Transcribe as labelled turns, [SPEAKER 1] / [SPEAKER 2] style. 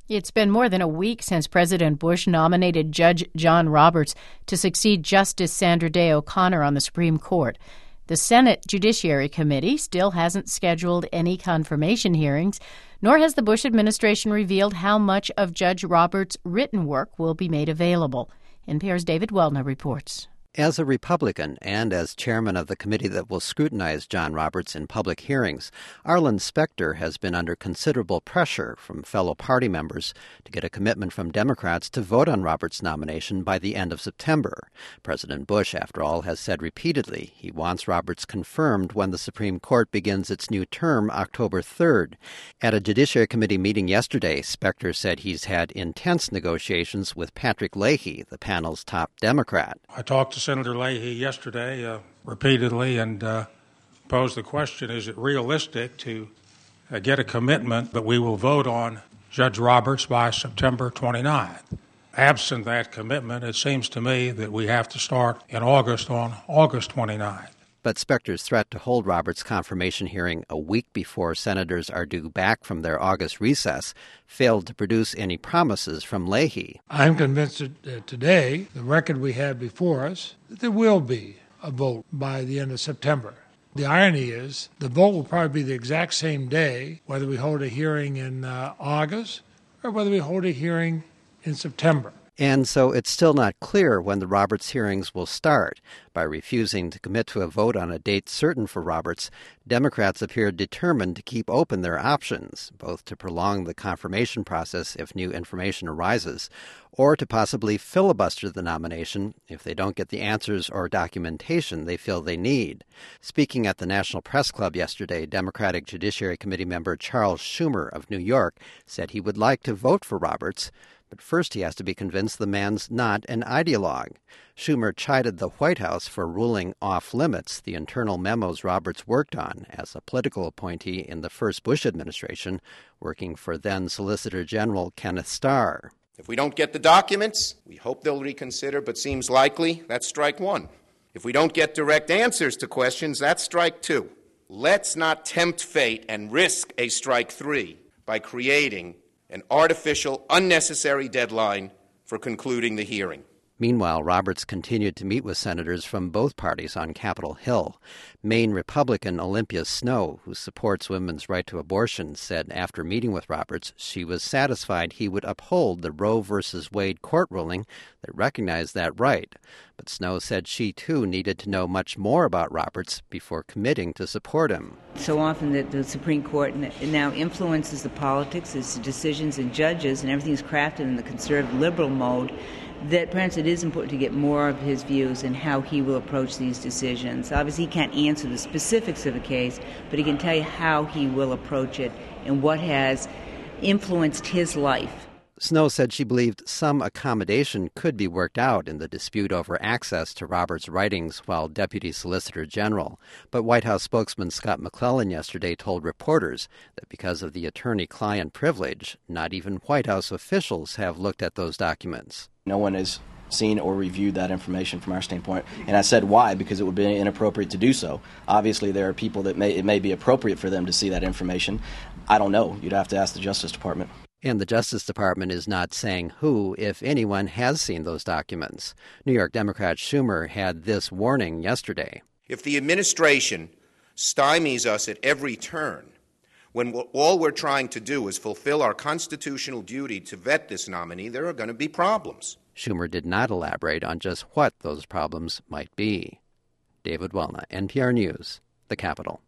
[SPEAKER 1] It's been more than a week since President Bush nominated Judge John Roberts to succeed Justice Sandra Day O'Connor on the Supreme Court. The Senate Judiciary Committee still hasn't scheduled any confirmation hearings, nor has the Bush administration revealed how much of Judge Roberts' written work will be made available. NPR's David Welna reports.
[SPEAKER 2] As a Republican and as chairman of the committee that will scrutinize John Roberts in public hearings, Arlen Specter has been under considerable pressure from fellow party members to get a commitment from Democrats to vote on Roberts' nomination by the end of September. President Bush, after all, has said repeatedly he wants Roberts confirmed when the Supreme Court begins its new term October 3rd. At a Judiciary Committee meeting yesterday, Specter said he's had intense negotiations with Patrick Leahy, the panel's top Democrat.
[SPEAKER 3] I talked to Senator Leahy yesterday repeatedly and posed the question, is it realistic to get a commitment that we will vote on Judge Roberts by September 29th? Absent that commitment, it seems to me that we have to start in August on August 29th.
[SPEAKER 2] But Specter's threat to hold Roberts' confirmation hearing a week before senators are due back from their August recess failed to produce any promises from Leahy.
[SPEAKER 4] I'm convinced that today, the record we have before us, that there will be a vote by the end of September. The irony is the vote will probably be the exact same day, whether we hold a hearing in August or whether we hold a hearing in September.
[SPEAKER 2] And so it's still not clear when the Roberts hearings will start. By refusing to commit to a vote on a date certain for Roberts, Democrats appear determined to keep open their options, both to prolong the confirmation process if new information arises, or to possibly filibuster the nomination if they don't get the answers or documentation they feel they need. Speaking at the National Press Club yesterday, Democratic Judiciary Committee member Charles Schumer of New York said he would like to vote for Roberts, but first he has to be convinced the man's not an ideologue. Schumer chided the White House for ruling off limits the internal memos Roberts worked on as a political appointee in the first Bush administration, working for then Solicitor General Kenneth Starr.
[SPEAKER 5] If we don't get the documents, we hope they'll reconsider, but seems likely that's strike one. If we don't get direct answers to questions, that's strike two. Let's not tempt fate and risk a strike three by creating an artificial, unnecessary deadline for concluding the hearing.
[SPEAKER 2] Meanwhile, Roberts continued to meet with senators from both parties on Capitol Hill. Maine Republican Olympia Snowe, who supports women's right to abortion, said after meeting with Roberts she was satisfied he would uphold the Roe v. Wade court ruling that recognized that right. But Snowe said she, too, needed to know much more about Roberts before committing to support him.
[SPEAKER 6] So often that the Supreme Court now influences the politics, its decisions and judges, and everything is crafted in the conservative liberal mode, that perhaps it is important to get more of his views and how he will approach these decisions. Obviously, he can't answer the specifics of a case, but he can tell you how he will approach it and what has influenced his life.
[SPEAKER 2] Snowe said she believed some accommodation could be worked out in the dispute over access to Roberts' writings while Deputy Solicitor General. But White House spokesman Scott McClellan yesterday told reporters that because of the attorney-client privilege, not even White House officials have looked at those documents.
[SPEAKER 7] No one has seen or reviewed that information from our standpoint. And I said why, because it would be inappropriate to do so. Obviously, there are people that it may be appropriate for them to see that information. I don't know. You'd have to ask the Justice Department.
[SPEAKER 2] And the Justice Department is not saying who, if anyone, has seen those documents. New York Democrat Schumer had this warning yesterday.
[SPEAKER 5] If the administration stymies us at every turn, when all we're trying to do is fulfill our constitutional duty to vet this nominee, there are going to be problems.
[SPEAKER 2] Schumer did not elaborate on just what those problems might be. David Welna, NPR News, the Capitol.